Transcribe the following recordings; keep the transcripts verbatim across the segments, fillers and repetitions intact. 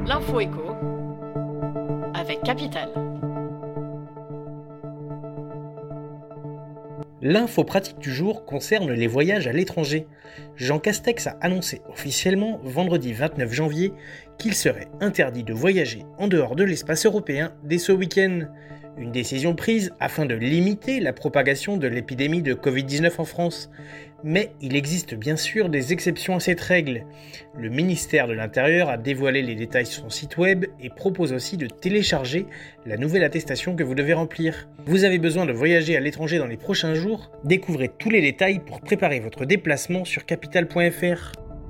L'info écho avec Capital. L'info pratique du jour concerne les voyages à l'étranger. Jean Castex a annoncé officiellement vendredi vingt-neuf janvier qu'il serait interdit de voyager en dehors de l'espace européen dès ce week-end. Une décision prise afin de limiter la propagation de l'épidémie de covid dix-neuf en France. Mais il existe bien sûr des exceptions à cette règle. Le ministère de l'Intérieur a dévoilé les détails sur son site web et propose aussi de télécharger la nouvelle attestation que vous devez remplir. Vous avez besoin de voyager à l'étranger dans les prochains jours? Découvrez tous les détails pour préparer votre déplacement sur capital point f r.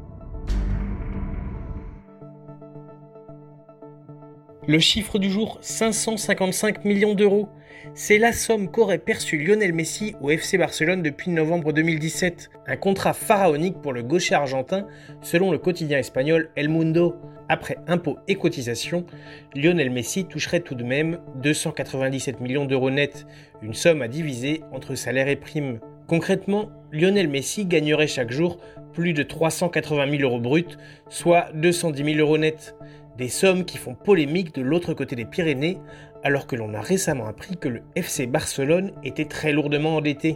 Le chiffre du jour, cinq cent cinquante-cinq millions d'euros. C'est la somme qu'aurait perçue Lionel Messi au F C Barcelone depuis novembre deux mille dix-sept. Un contrat pharaonique pour le gaucher argentin, selon le quotidien espagnol El Mundo. Après impôts et cotisations, Lionel Messi toucherait tout de même deux cent quatre-vingt-dix-sept millions d'euros nets, une somme à diviser entre salaire et primes. Concrètement, Lionel Messi gagnerait chaque jour plus de trois cent quatre-vingt mille euros bruts, soit deux cent dix mille euros nets. Des sommes qui font polémique de l'autre côté des Pyrénées, alors que l'on a récemment appris que le F C Barcelone était très lourdement endetté.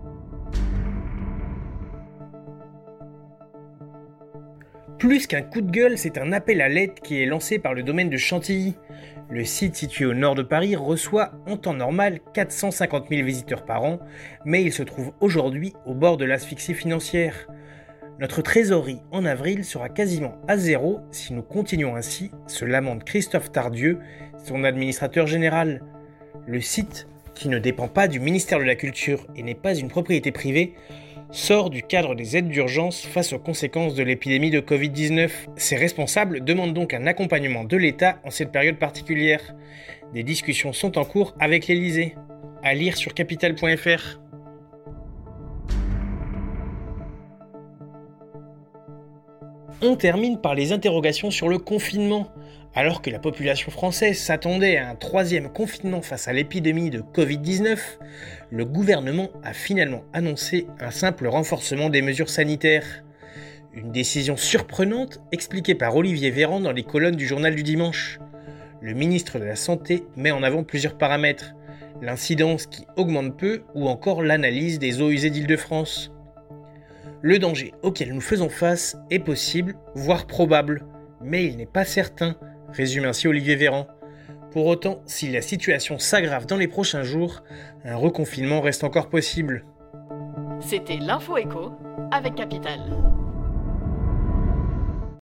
Plus qu'un coup de gueule, c'est un appel à l'aide qui est lancé par le domaine de Chantilly. Le site situé au nord de Paris reçoit en temps normal quatre cent cinquante mille visiteurs par an, mais il se trouve aujourd'hui au bord de l'asphyxie financière. Notre trésorerie en avril sera quasiment à zéro si nous continuons ainsi, se lamente Christophe Tardieu, son administrateur général. Le site, qui ne dépend pas du ministère de la Culture et n'est pas une propriété privée, sort du cadre des aides d'urgence face aux conséquences de l'épidémie de covid dix-neuf. Ses responsables demandent donc un accompagnement de l'État en cette période particulière. Des discussions sont en cours avec l'Élysée. À lire sur capital point f r. On termine par les interrogations sur le confinement. Alors que la population française s'attendait à un troisième confinement face à l'épidémie de covid dix-neuf, le gouvernement a finalement annoncé un simple renforcement des mesures sanitaires. Une décision surprenante expliquée par Olivier Véran dans les colonnes du journal du dimanche. Le ministre de la Santé met en avant plusieurs paramètres, l'incidence qui augmente peu ou encore l'analyse des eaux usées d'Île-de-France. Le danger auquel nous faisons face est possible, voire probable, mais il n'est pas certain, résume ainsi Olivier Véran. Pour autant, si la situation s'aggrave dans les prochains jours, un reconfinement reste encore possible. C'était l'Info Écho avec Capital.